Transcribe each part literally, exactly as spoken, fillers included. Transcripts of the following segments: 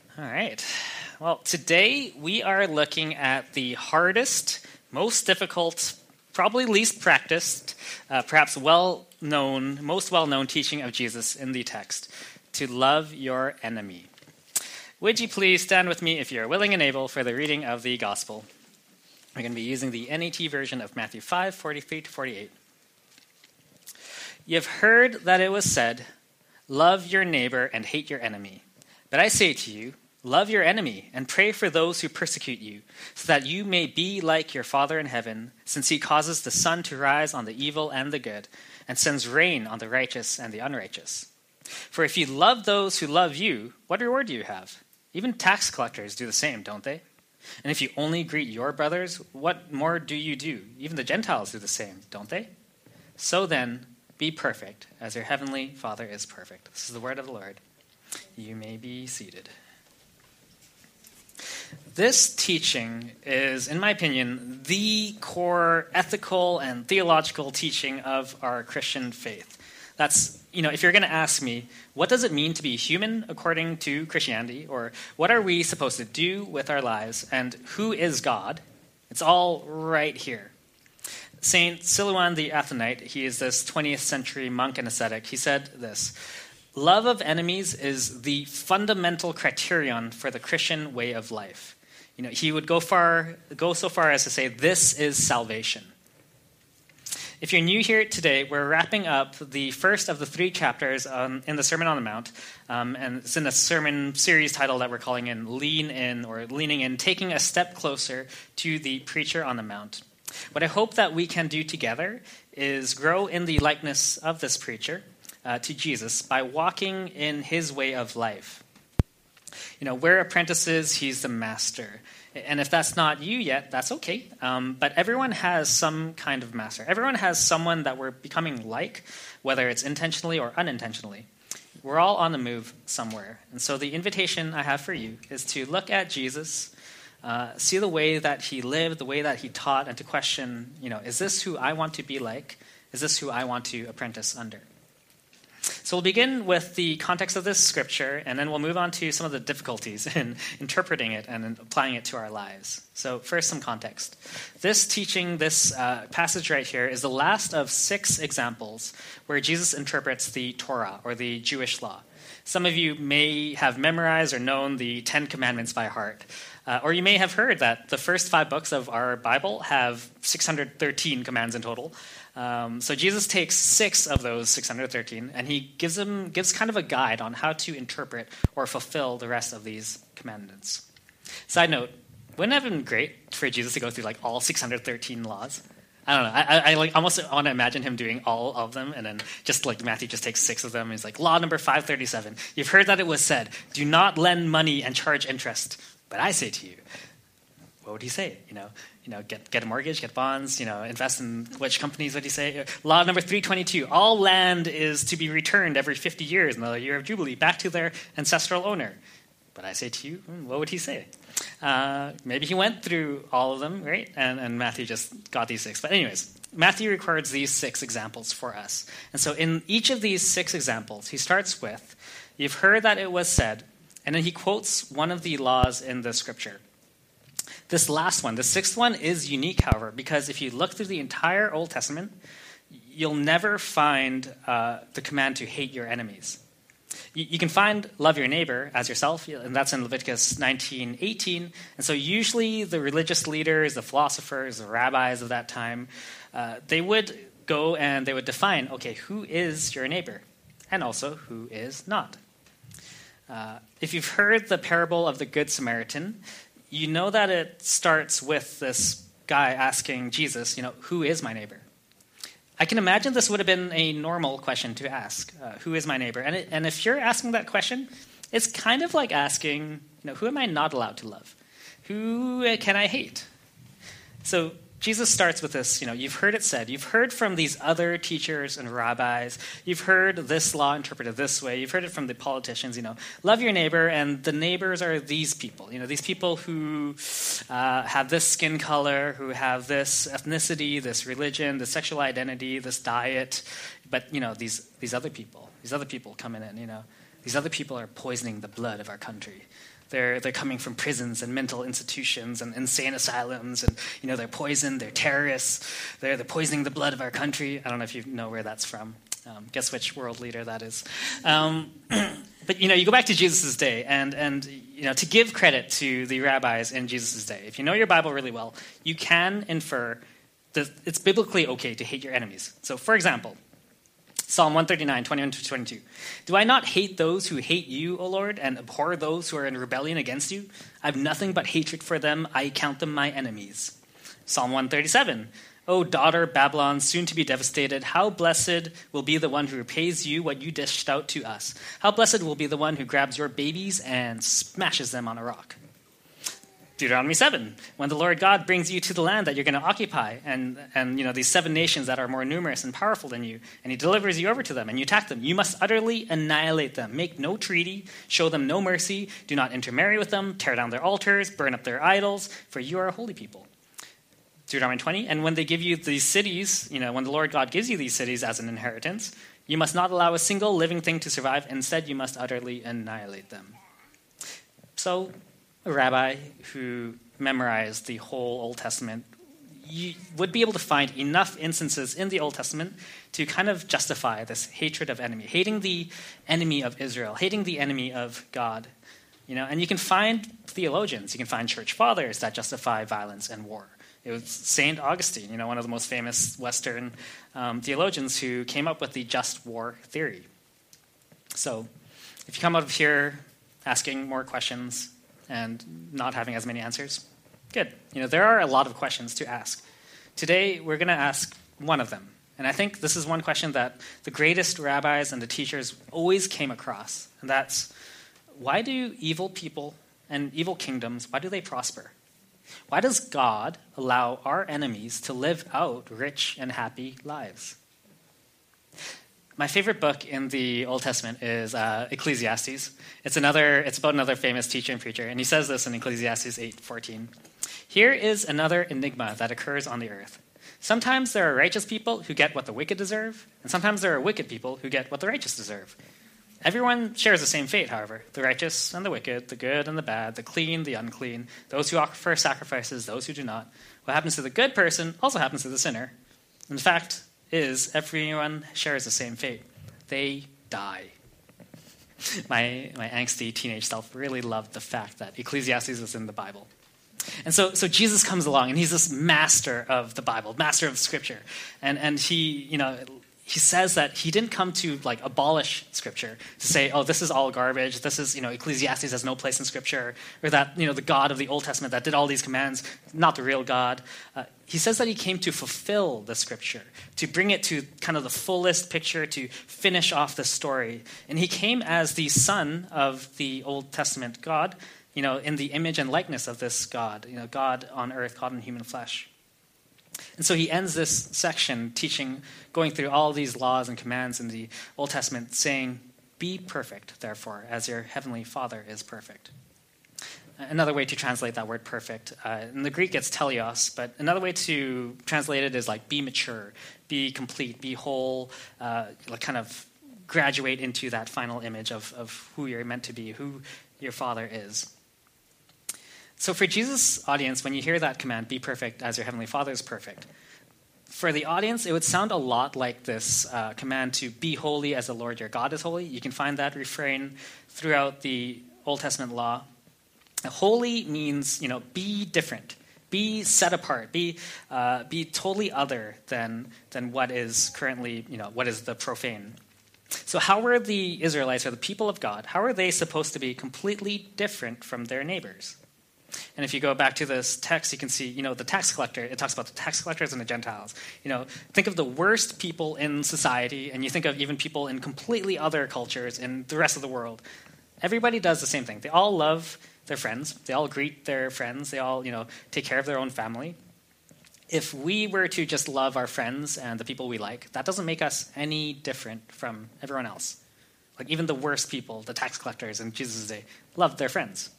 All right. Well, today we are looking at the hardest, most difficult, probably least practiced, uh, perhaps well-known, most well-known teaching of Jesus in the text, to love your enemy. Would you please stand with me if you're willing and able for the reading of the gospel? We're going to be using the N A T version of Matthew five, forty-three to forty-eight. You've heard that it was said, love your neighbor and hate your enemy. But I say to you, love your enemy and pray for those who persecute you, so that you may be like your Father in heaven, since he causes the sun to rise on the evil and the good, and sends rain on the righteous and the unrighteous. For if you love those who love you, what reward do you have? Even tax collectors do the same, don't they? And if you only greet your brothers, what more do you do? Even the Gentiles do the same, don't they? So then, be perfect, as your heavenly Father is perfect. This is the word of the Lord. You may be seated. This teaching is, in my opinion, the core ethical and theological teaching of our Christian faith. That's, you know, if you're going to ask me, what does it mean to be human according to Christianity? Or what are we supposed to do with our lives? And who is God? It's all right here. Saint Silouan the Athonite, he is this twentieth century monk and ascetic, he said this: love of enemies is the fundamental criterion for the Christian way of life. You know, he would go far, go so far as to say, this is salvation. If you're new here today, we're wrapping up the first of the three chapters um, in the Sermon on the Mount, um, and it's in a sermon series title that we're calling in Lean In, or Leaning In, taking a step closer to the preacher on the Mount. What I hope that we can do together is grow in the likeness of this preacher uh, to Jesus by walking in his way of life. You know, we're apprentices, he's the master. And if that's not you yet, that's okay. Um, but everyone has some kind of master. Everyone has someone that we're becoming like, whether it's intentionally or unintentionally. We're all on the move somewhere. And so the invitation I have for you is to look at Jesus, uh, see the way that he lived, the way that he taught, and to question, you know, is this who I want to be like? Is this who I want to apprentice under? So we'll begin with the context of this scripture, and then we'll move on to some of the difficulties in interpreting it and in applying it to our lives. So first, some context. This teaching, this uh, passage right here, is the last of six examples where Jesus interprets the Torah, or the Jewish law. Some of you may have memorized or known the Ten Commandments by heart. Uh, or you may have heard that the first five books of our Bible have six hundred thirteen commands in total. Um, so Jesus takes six of those six hundred thirteen, and he gives them gives kind of a guide on how to interpret or fulfill the rest of these commandments. Side note, wouldn't it have been great for Jesus to go through like all six hundred thirteen laws? I don't know. I, I, I like almost want to imagine him doing all of them, and then just like Matthew just takes six of them. And he's like, law number five thirty-seven. You've heard that it was said, do not lend money and charge interest. But I say to you, what would he say? You know, you know, get get a mortgage, get bonds, you know, invest in which companies would he say? Law number three twenty-two, all land is to be returned every fifty years in the year of Jubilee back to their ancestral owner. But I say to you, what would he say? Uh, maybe he went through all of them, right? And, and Matthew just got these six. But anyways, Matthew records these six examples for us. And so in each of these six examples, he starts with, you've heard that it was said, and then he quotes one of the laws in the scripture. This last one, the sixth one, is unique, however, because if you look through the entire Old Testament, you'll never find uh, the command to hate your enemies. You, you can find love your neighbor as yourself, and that's in Leviticus nineteen eighteen. And so usually the religious leaders, the philosophers, the rabbis of that time, uh, they would go and they would define, okay, who is your neighbor? And also, who is not? Uh, if you've heard the parable of the Good Samaritan, you know that it starts with this guy asking Jesus, you know, who is my neighbor? I can imagine this would have been a normal question to ask, uh, who is my neighbor? And, it, and if you're asking that question, it's kind of like asking, you know, who am I not allowed to love? Who can I hate? So Jesus starts with this, you know, you've heard it said, you've heard from these other teachers and rabbis, you've heard this law interpreted this way, you've heard it from the politicians, you know, love your neighbor, and the neighbors are these people, you know, these people who uh, have this skin color, who have this ethnicity, this religion, this sexual identity, this diet, but, you know, these, these other people, these other people coming in, you know, these other people are poisoning the blood of our country. They're they're coming from prisons and mental institutions and insane asylums, and you know they're poisoned, they're terrorists, they're they're poisoning the blood of our country. I don't know if you know where that's from. Um, guess which world leader that is. Um, but you know, you go back to Jesus' day, and and you know to give credit to the rabbis in Jesus' day. If you know your Bible really well, you can infer that it's biblically okay to hate your enemies. So, for example, Psalm one thirty-nine, twenty-one to twenty-two. Do I not hate those who hate you, O Lord, and abhor those who are in rebellion against you? I have nothing but hatred for them. I count them my enemies. Psalm one thirty-seven. O daughter Babylon, soon to be devastated, how blessed will be the one who repays you what you dished out to us. How blessed will be the one who grabs your babies and smashes them on a rock. Deuteronomy seven, when the Lord God brings you to the land that you're going to occupy, and, and you know these seven nations that are more numerous and powerful than you, and he delivers you over to them, and you attack them, you must utterly annihilate them. Make no treaty, show them no mercy, do not intermarry with them, tear down their altars, burn up their idols, for you are a holy people. Deuteronomy twenty, and when they give you these cities, you know, when the Lord God gives you these cities as an inheritance, you must not allow a single living thing to survive. Instead, you must utterly annihilate them. So, a rabbi who memorized the whole Old Testament you would be able to find enough instances in the Old Testament to kind of justify this hatred of enemy, hating the enemy of Israel, hating the enemy of God. You know, and you can find theologians, you can find church fathers that justify violence and war. It was Saint Augustine, you know, one of the most famous Western um, theologians who came up with the just war theory. So if you come out of here asking more questions and not having as many answers, good. You know, there are a lot of questions to ask. Today, we're going to ask one of them. And I think this is one question that the greatest rabbis and the teachers always came across. And that's, why do evil people and evil kingdoms, why do they prosper? Why does God allow our enemies to live out rich and happy lives? My favorite book in the Old Testament is uh, Ecclesiastes. It's another. It's about another famous teacher and preacher, and he says this in Ecclesiastes eight fourteen. Here is another enigma that occurs on the earth. Sometimes there are righteous people who get what the wicked deserve, and sometimes there are wicked people who get what the righteous deserve. Everyone shares the same fate, however, the righteous and the wicked, the good and the bad, the clean, the unclean, those who offer sacrifices, those who do not. What happens to the good person also happens to the sinner. And the fact is, everyone shares the same fate. They die. My my angsty teenage self really loved the fact that Ecclesiastes is in the Bible. And so, so Jesus comes along, and he's this master of the Bible, master of Scripture. And, and he, you know... He says that he didn't come to like abolish Scripture, to say, oh, this is all garbage. This is, you know, Ecclesiastes has no place in Scripture, or that, you know, the God of the Old Testament that did all these commands, not the real God. Uh, he says that he came to fulfill the Scripture, to bring it to kind of the fullest picture, to finish off the story. And he came as the son of the Old Testament God, you know, in the image and likeness of this God, you know, God on earth, God in human flesh. And so he ends this section teaching, going through all these laws and commands in the Old Testament, saying, be perfect, therefore, as your heavenly Father is perfect. Another way to translate that word perfect, uh, in the Greek it's teleos, but another way to translate it is like be mature, be complete, be whole, uh, like kind of graduate into that final image of, of who you're meant to be, who your Father is. So for Jesus' audience, when you hear that command, be perfect as your heavenly Father is perfect, for the audience, it would sound a lot like this uh, command to be holy as the Lord your God is holy. You can find that refrain throughout the Old Testament law. Holy means, you know, be different, be set apart, be uh, be totally other than than what is currently, you know, what is the profane. So how were the Israelites, or the people of God, how are they supposed to be completely different from their neighbors? And if you go back to this text, you can see, you know, the tax collector, it talks about the tax collectors and the Gentiles. You know, think of the worst people in society, and you think of even people in completely other cultures in the rest of the world. Everybody does the same thing. They all love their friends. They all greet their friends. They all, you know, take care of their own family. If we were to just love our friends and the people we like, that doesn't make us any different from everyone else. Like even the worst people, the tax collectors in Jesus' day, loved their friends.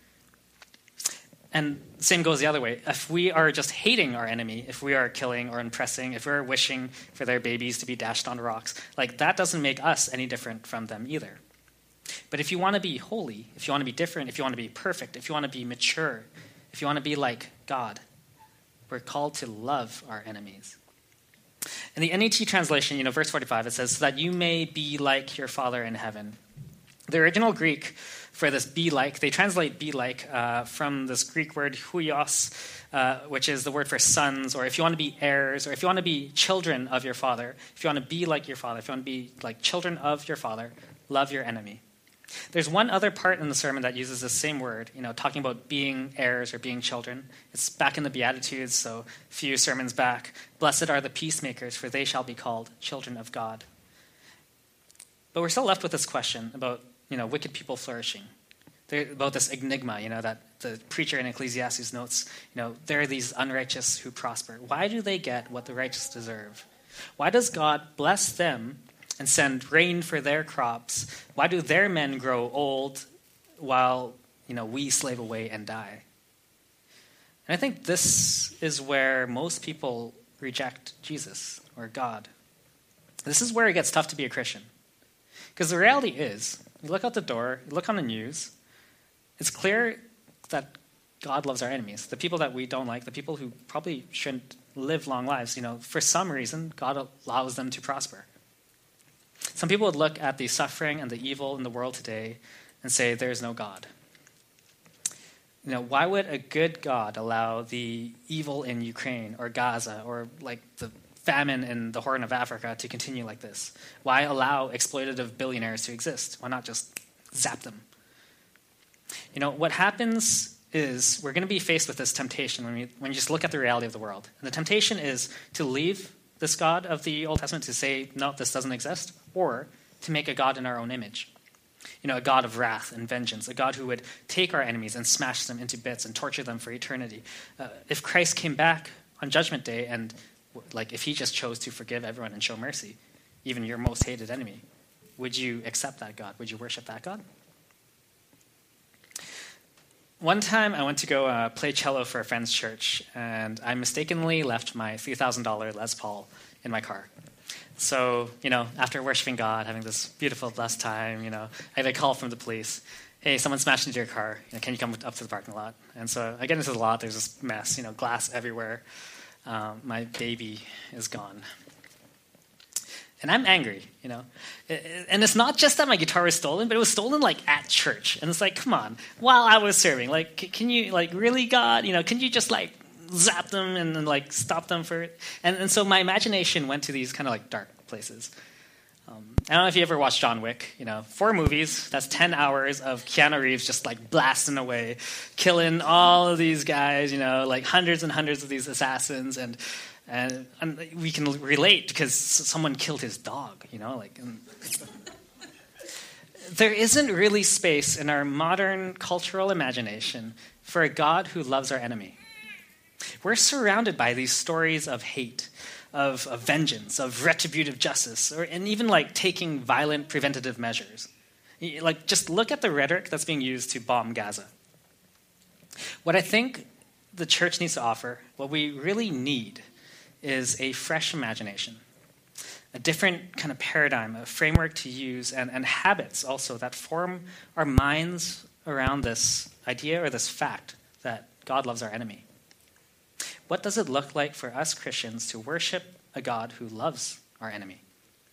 And the same goes the other way. If we are just hating our enemy, if we are killing or oppressing, if we're wishing for their babies to be dashed on rocks, like that doesn't make us any different from them either. But if you want to be holy, if you want to be different, if you want to be perfect, if you want to be mature, if you want to be like God, we're called to love our enemies. In the N E T translation, you know, verse forty-five, it says, so that you may be like your Father in heaven. The original Greek for this be like, they translate be like uh, from this Greek word huios, uh, which is the word for sons, or if you want to be heirs, or if you want to be children of your father, if you want to be like your father, if you want to be like children of your father, love your enemy. There's one other part in the sermon that uses the same word, you know, talking about being heirs or being children. It's back in the Beatitudes, so a few sermons back. Blessed are the peacemakers, for they shall be called children of God. But we're still left with this question about, you know, wicked people flourishing. They're about this enigma, you know, that the preacher in Ecclesiastes notes, you know, there are these unrighteous who prosper. Why do they get what the righteous deserve? Why does God bless them and send rain for their crops? Why do their men grow old while, you know, we slave away and die? And I think this is where most people reject Jesus or God. This is where it gets tough to be a Christian. Because the reality is, you look out the door, you look on the news, it's clear that God loves our enemies, the people that we don't like, the people who probably shouldn't live long lives. You know, for some reason, God allows them to prosper. Some people would look at the suffering and the evil in the world today and say, there's no God. You know, why would a good God allow the evil in Ukraine or Gaza or like the famine in the Horn of Africa to continue like this? Why allow exploitative billionaires to exist? Why not just zap them? You know, what happens is we're going to be faced with this temptation when, we, when you just look at the reality of the world. And the temptation is to leave this God of the Old Testament, to say, no, this doesn't exist, or to make a God in our own image. You know, a God of wrath and vengeance, a God who would take our enemies and smash them into bits and torture them for eternity. Uh, if Christ came back on Judgment Day and, like, if he just chose to forgive everyone and show mercy, even your most hated enemy, would you accept that God? Would you worship that God? One time I went to go uh, play cello for a friend's church, and I mistakenly left my three thousand dollars Les Paul in my car. So, you know, after worshiping God, having this beautiful, blessed time, you know, I get a call from the police. Hey, someone smashed into your car. You know, can you come up to the parking lot? And so I get into the lot. There's this mess, you know, glass everywhere. Um, my baby is gone. And I'm angry, you know. And it's not just that my guitar was stolen, but it was stolen, like, at church. And it's like, come on, while I was serving. Like, can you, like, really, God? You know, can you just, like, zap them and, and like, stop them for it? And, and so my imagination went to these kind of, like, dark places. Um, I don't know if you ever watched John Wick. You know, four movies, that's ten hours of Keanu Reeves just, like, blasting away, killing all of these guys, you know, like, hundreds and hundreds of these assassins. And... And, and we can relate because someone killed his dog, you know, like. And there isn't really space in our modern cultural imagination for a God who loves our enemy. We're surrounded by these stories of hate, of, of vengeance, of retributive justice, or and even like taking violent preventative measures. Like, just look at the rhetoric that's being used to bomb Gaza. What I think the church needs to offer, what we really need, is a fresh imagination, a different kind of paradigm, a framework to use, and, and habits also that form our minds around this idea or this fact that God loves our enemy. What does it look like for us Christians to worship a God who loves our enemy?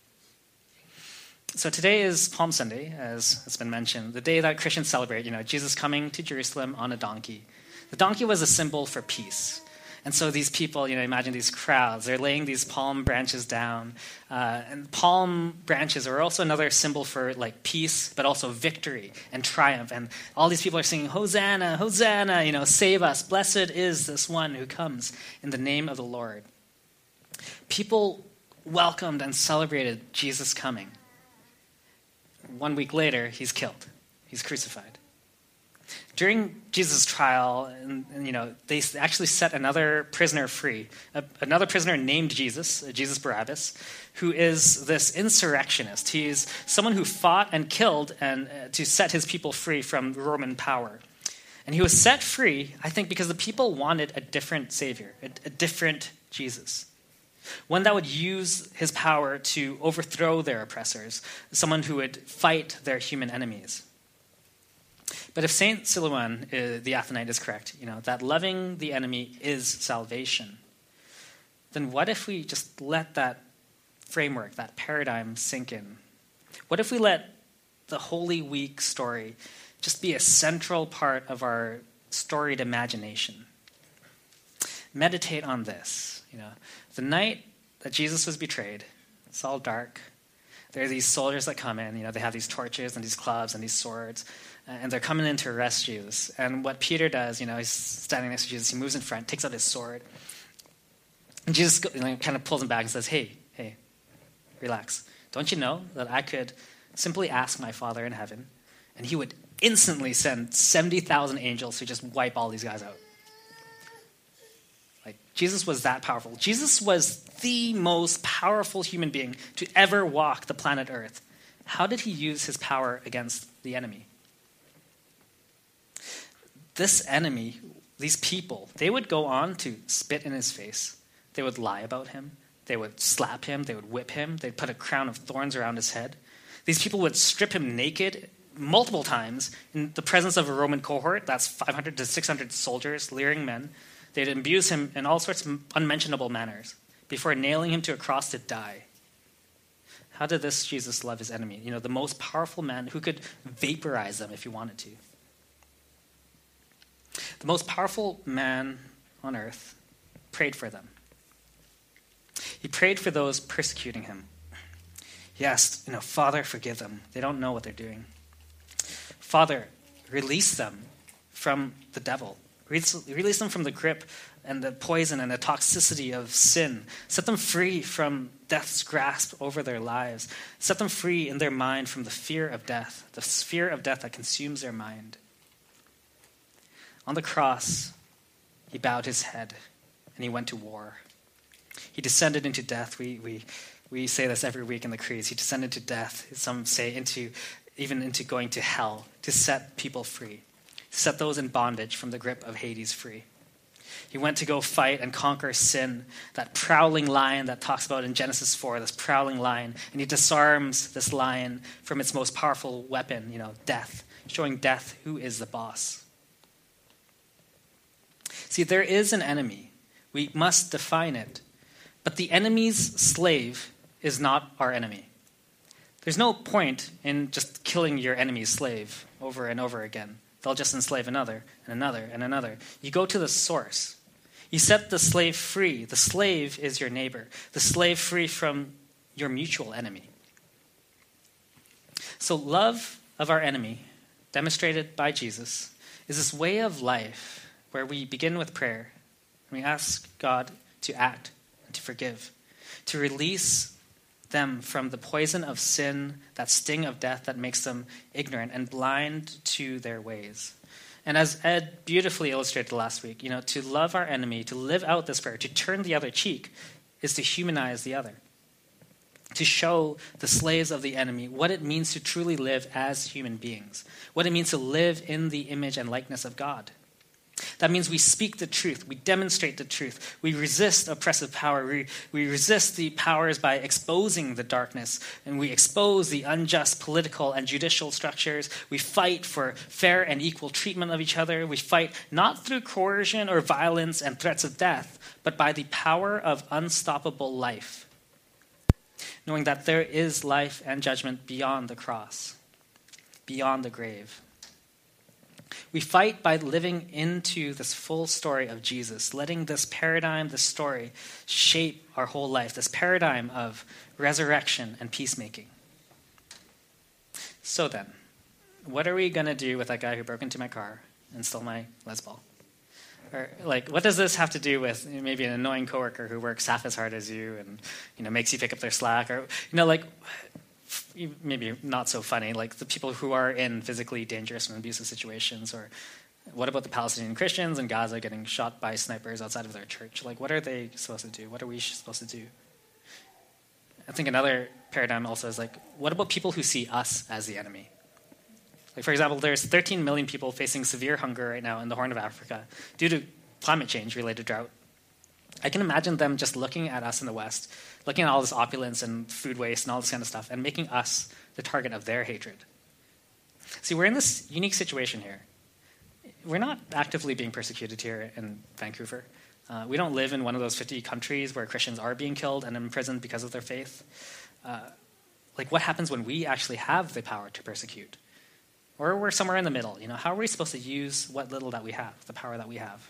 So today is Palm Sunday, as it's been mentioned, the day that Christians celebrate, you know, Jesus coming to Jerusalem on a donkey. The donkey was a symbol for peace. And so these people, you know, imagine these crowds, they're laying these palm branches down. Uh, and palm branches are also another symbol for, like, peace, but also victory and triumph. And all these people are singing, Hosanna, Hosanna, you know, save us. Blessed is this one who comes in the name of the Lord. People welcomed and celebrated Jesus coming. One week later, he's killed. He's crucified. During Jesus' trial, and, and, you know, they actually set another prisoner free, a, another prisoner named Jesus, uh, Jesus Barabbas, who is this insurrectionist. He's someone who fought and killed and uh, to set his people free from Roman power. And he was set free, I think, because the people wanted a different Savior, a, a different Jesus. One that would use his power to overthrow their oppressors, someone who would fight their human enemies. But if Saint Silouan, uh, the Athonite, is correct, you know, that loving the enemy is salvation, then what if we just let that framework, that paradigm sink in? What if we let the Holy Week story just be a central part of our storied imagination? Meditate on this. You know, the night that Jesus was betrayed, it's all dark. There are these soldiers that come in. You know, they have these torches and these clubs and these swords, and they're coming in to arrest Jesus. And what Peter does, you know, he's standing next to Jesus. He moves in front, takes out his sword, and Jesus, you know, kind of pulls him back and says, "Hey, hey, relax. Don't you know that I could simply ask my Father in heaven, and he would instantly send seventy thousand angels to just wipe all these guys out?" Like, Jesus was that powerful. Jesus was the most powerful human being to ever walk the planet Earth. How did he use his power against the enemy? This enemy, these people, they would go on to spit in his face. They would lie about him. They would slap him. They would whip him. They'd put a crown of thorns around his head. These people would strip him naked multiple times in the presence of a Roman cohort. That's five hundred to six hundred soldiers, leering men. They'd abuse him in all sorts of unmentionable manners before nailing him to a cross to die. How did this Jesus love his enemy? You know, the most powerful man who could vaporize them if he wanted to. The most powerful man on earth prayed for them. He prayed for those persecuting him. He asked, you know, "Father, forgive them. They don't know what they're doing. Father, release them from the devil. Release them from the grip and the poison and the toxicity of sin. Set them free from death's grasp over their lives. Set them free in their mind from the fear of death, the fear of death that consumes their mind." On the cross, he bowed his head and he went to war. He descended into death. We we we say this every week in the creeds. He descended to death. Some say into even into going to hell to set people free, to set those in bondage from the grip of Hades free. He went to go fight and conquer sin, that prowling lion that talks about in Genesis four, this prowling lion, and he disarms this lion from its most powerful weapon, you know, death, showing death who is the boss. See, there is an enemy. We must define it. But the enemy's slave is not our enemy. There's no point in just killing your enemy's slave over and over again. They'll just enslave another and another and another. You go to the source. You set the slave free. The slave is your neighbor. The slave free from your mutual enemy. So love of our enemy, demonstrated by Jesus, is this way of life where we begin with prayer. And we ask God to act and to forgive, to release them from the poison of sin, that sting of death that makes them ignorant and blind to their ways. And as Ed beautifully illustrated last week, you know, to love our enemy, to live out this prayer, to turn the other cheek, is to humanize the other. To show the slaves of the enemy what it means to truly live as human beings, what it means to live in the image and likeness of God. That means we speak the truth. We demonstrate the truth. We resist oppressive power. We, we resist the powers by exposing the darkness. And we expose the unjust political and judicial structures. We fight for fair and equal treatment of each other. We fight not through coercion or violence and threats of death, but by the power of unstoppable life. Knowing that there is life and judgment beyond the cross, beyond the grave. We fight by living into this full story of Jesus, letting this paradigm, this story, shape our whole life, this paradigm of resurrection and peacemaking. So then, what are we going to do with that guy who broke into my car and stole my Les Paul? Or, like, what does this have to do with maybe an annoying coworker who works half as hard as you and, you know, makes you pick up their slack? Or, you know, like, maybe not so funny, like the people who are in physically dangerous and abusive situations. Or what about the Palestinian Christians in Gaza getting shot by snipers outside of their church? Like, what are they supposed to do? What are we supposed to do? I think another paradigm also is like, what about people who see us as the enemy? Like, for example, there's thirteen million people facing severe hunger right now in the Horn of Africa due to climate change-related drought. I can imagine them just looking at us in the West, looking at all this opulence and food waste and all this kind of stuff, and making us the target of their hatred. See, we're in this unique situation here. We're not actively being persecuted here in Vancouver. Uh, we don't live in one of those fifty countries where Christians are being killed and imprisoned because of their faith. Uh, like, what happens when we actually have the power to persecute? Or we're somewhere in the middle. You know, how are we supposed to use what little that we have, the power that we have?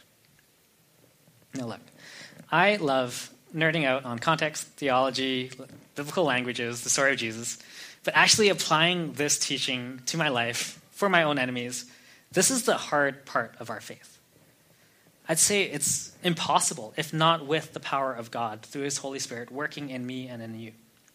Now, look, I love nerding out on context, theology, biblical languages, the story of Jesus, but actually applying this teaching to my life for my own enemies, this is the hard part of our faith. I'd say it's impossible, if not with the power of God through his Holy Spirit working in me and in you.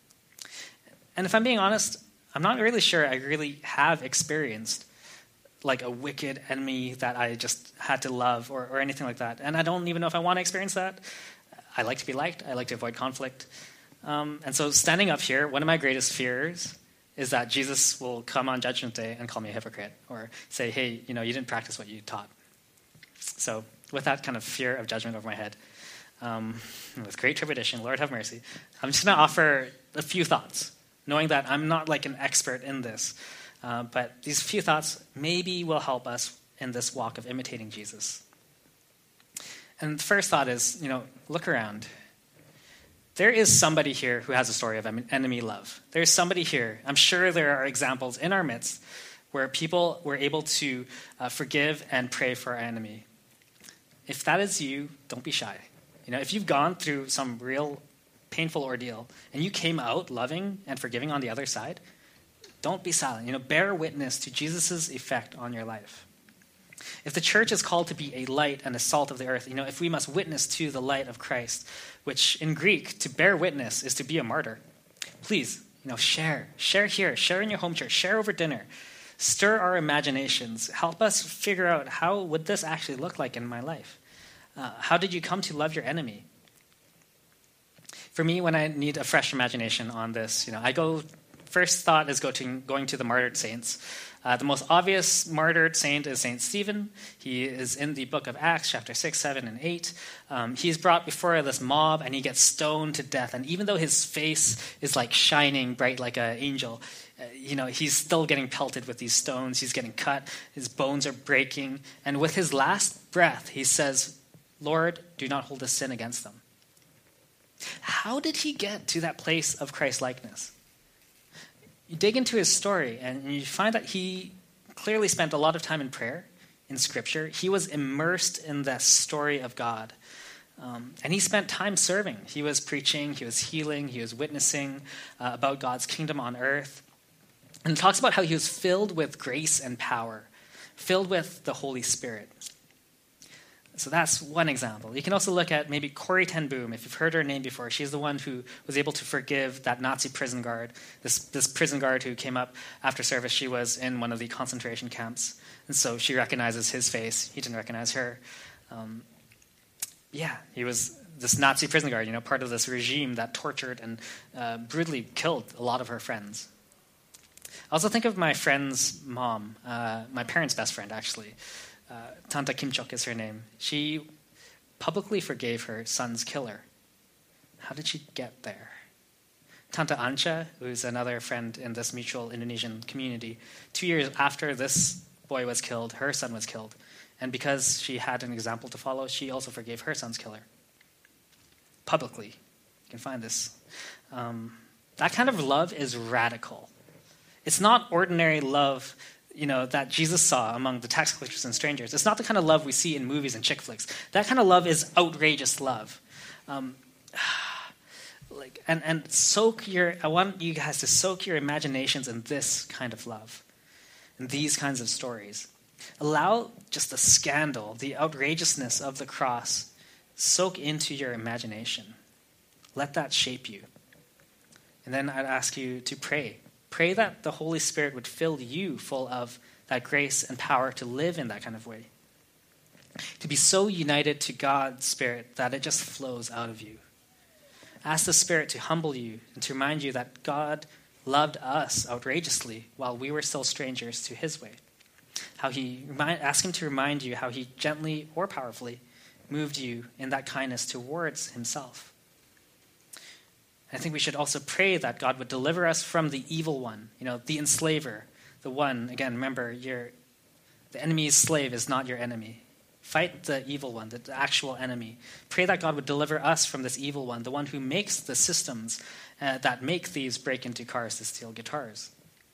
And if I'm being honest, I'm not really sure I really have experienced like a wicked enemy that I just had to love or, or anything like that. And I don't even know if I want to experience that. I like to be liked. I like to avoid conflict. Um, and so standing up here, one of my greatest fears is that Jesus will come on Judgment Day and call me a hypocrite or say, hey, you know, you didn't practice what you taught. So with that kind of fear of judgment over my head, um, with great trepidation, Lord have mercy, I'm just going to offer a few thoughts, knowing that I'm not like an expert in this. Uh, but these few thoughts maybe will help us in this walk of imitating Jesus. And the first thought is, you know, look around. There is somebody here who has a story of enemy love. There's somebody here. I'm sure there are examples in our midst where people were able to uh, forgive and pray for our enemy. If that is you, don't be shy. You know, if you've gone through some real painful ordeal and you came out loving and forgiving on the other side, don't be silent. You know, bear witness to Jesus' effect on your life. If the church is called to be a light and a salt of the earth, you know, if we must witness to the light of Christ, which in Greek, to bear witness is to be a martyr, please, you know, share. Share here. Share in your home church. Share over dinner. Stir our imaginations. Help us figure out, how would this actually look like in my life? Uh, how did you come to love your enemy? For me, when I need a fresh imagination on this, you know, I go, first thought is go to, going to the martyred saints. Uh, the most obvious martyred saint is Saint Stephen. He is in the book of Acts, chapter six, seven, and eight. Um, he's brought before this mob, and he gets stoned to death. And even though his face is like shining bright like an angel, uh, you know, he's still getting pelted with these stones. He's getting cut. His bones are breaking. And with his last breath, he says, Lord, do not hold this sin against them. How did he get to that place of Christ-likeness? You dig into his story, and you find that he clearly spent a lot of time in prayer, in Scripture. He was immersed in the story of God. Um, and he spent time serving. He was preaching, he was healing, he was witnessing uh, about God's kingdom on earth. And it talks about how he was filled with grace and power, filled with the Holy Spirit. So that's one example. You can also look at maybe Corrie ten Boom, if you've heard her name before. She's the one who was able to forgive that Nazi prison guard, this, this prison guard who came up after service. She was in one of the concentration camps, and so she recognizes his face. He didn't recognize her. Um, yeah, he was this Nazi prison guard, you know, part of this regime that tortured and uh, brutally killed a lot of her friends. I also think of my friend's mom, uh, my parents' best friend, actually. Uh, Tanta Kim Chok is her name. She publicly forgave her son's killer. How did she get there? Tanta Ancha, who's another friend in this mutual Indonesian community, two years after this boy was killed, her son was killed. And because she had an example to follow, she also forgave her son's killer. Publicly. You can find this. Um, that kind of love is radical. It's not ordinary love, you know, that Jesus saw among the tax collectors and strangers. It's not the kind of love we see in movies and chick flicks. That kind of love is outrageous love. Um, like, and, and soak your, I want you guys to soak your imaginations in this kind of love, in these kinds of stories. Allow just the scandal, the outrageousness of the cross, soak into your imagination. Let that shape you. And then I'd ask you to pray. Pray that the Holy Spirit would fill you full of that grace and power to live in that kind of way. To be so united to God's Spirit that it just flows out of you. Ask the Spirit to humble you and to remind you that God loved us outrageously while we were still strangers to his way. How he remind, ask him to remind you how he gently or powerfully moved you in that kindness towards himself. I think we should also pray that God would deliver us from the evil one, you know, the enslaver, the one, again, remember, you're, the enemy's slave is not your enemy. Fight the evil one, the, the actual enemy. Pray that God would deliver us from this evil one, the one who makes the systems uh, that make thieves break into cars to steal guitars.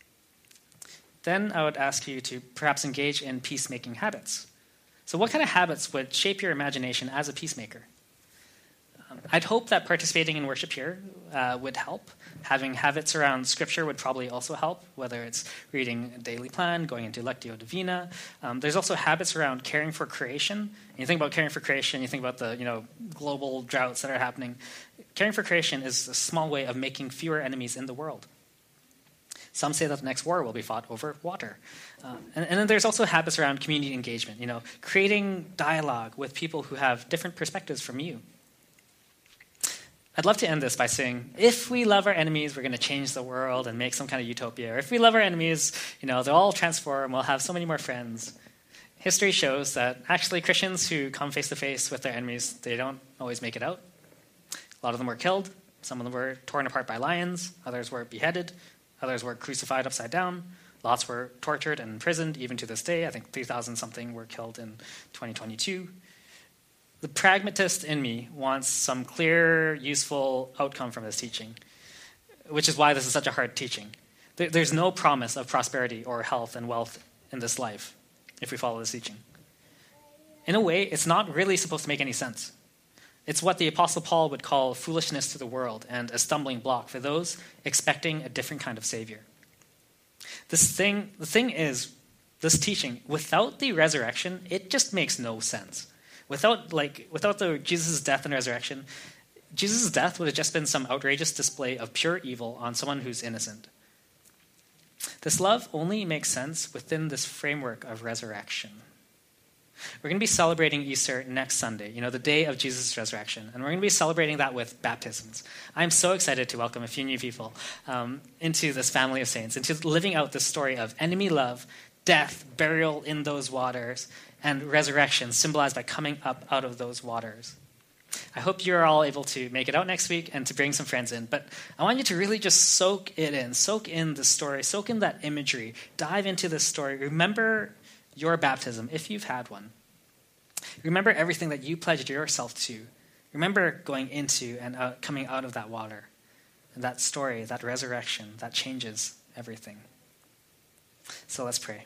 Then I would ask you to perhaps engage in peacemaking habits. So what kind of habits would shape your imagination as a peacemaker? Um, I'd hope that participating in worship here uh, would help. Having habits around Scripture would probably also help, whether it's reading a daily plan, going into Lectio Divina. Um, there's also habits around caring for creation. And you think about caring for creation, you think about the you know global droughts that are happening. Caring for creation is a small way of making fewer enemies in the world. Some say that the next war will be fought over water. Uh, and, and then there's also habits around community engagement, you know, creating dialogue with people who have different perspectives from you. I'd love to end this by saying, if we love our enemies, we're going to change the world and make some kind of utopia. Or if we love our enemies, you know, they'll all transform, we'll have so many more friends. History shows that actually Christians who come face to face with their enemies, they don't always make it out. A lot of them were killed. Some of them were torn apart by lions. Others were beheaded. Others were crucified upside down. Lots were tortured and imprisoned, even to this day. I think three thousand something were killed in twenty twenty-two. The pragmatist in me wants some clear, useful outcome from this teaching, which is why this is such a hard teaching. There's no promise of prosperity or health and wealth in this life if we follow this teaching. In a way, it's not really supposed to make any sense. It's what the Apostle Paul would call foolishness to the world and a stumbling block for those expecting a different kind of Savior. This thing, the thing is, this teaching, without the resurrection, it just makes no sense. Without like without the Jesus' death and resurrection, Jesus' death would have just been some outrageous display of pure evil on someone who's innocent. This love only makes sense within this framework of resurrection. We're going to be celebrating Easter next Sunday, you know, the day of Jesus' resurrection. And we're going to be celebrating that with baptisms. I'm so excited to welcome a few new people um, into this family of saints, into living out this story of enemy love, death, burial in those waters, and resurrection symbolized by coming up out of those waters. I hope you're all able to make it out next week and to bring some friends in. But I want you to really just soak it in, soak in the story, soak in that imagery, dive into this story. Remember your baptism, if you've had one. Remember everything that you pledged yourself to. Remember going into and out, coming out of that water. And that story, that resurrection, that changes everything. So let's pray.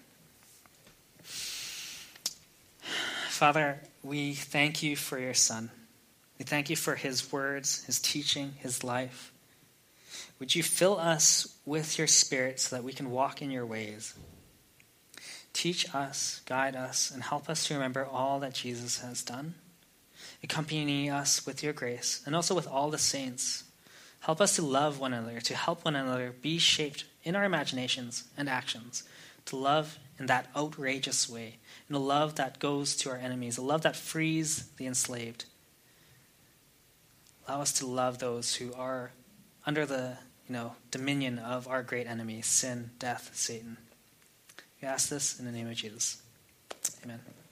Father, we thank you for your Son. We thank you for his words, his teaching, his life. Would you fill us with your Spirit so that we can walk in your ways? Teach us, guide us, and help us to remember all that Jesus has done. Accompany us with your grace, and also with all the saints. Help us to love one another, to help one another be shaped in our imaginations and actions, to love in that outrageous way, in a love that goes to our enemies, a love that frees the enslaved. Allow us to love those who are under the you know, dominion of our great enemy, sin, death, Satan. We ask this in the name of Jesus. Amen.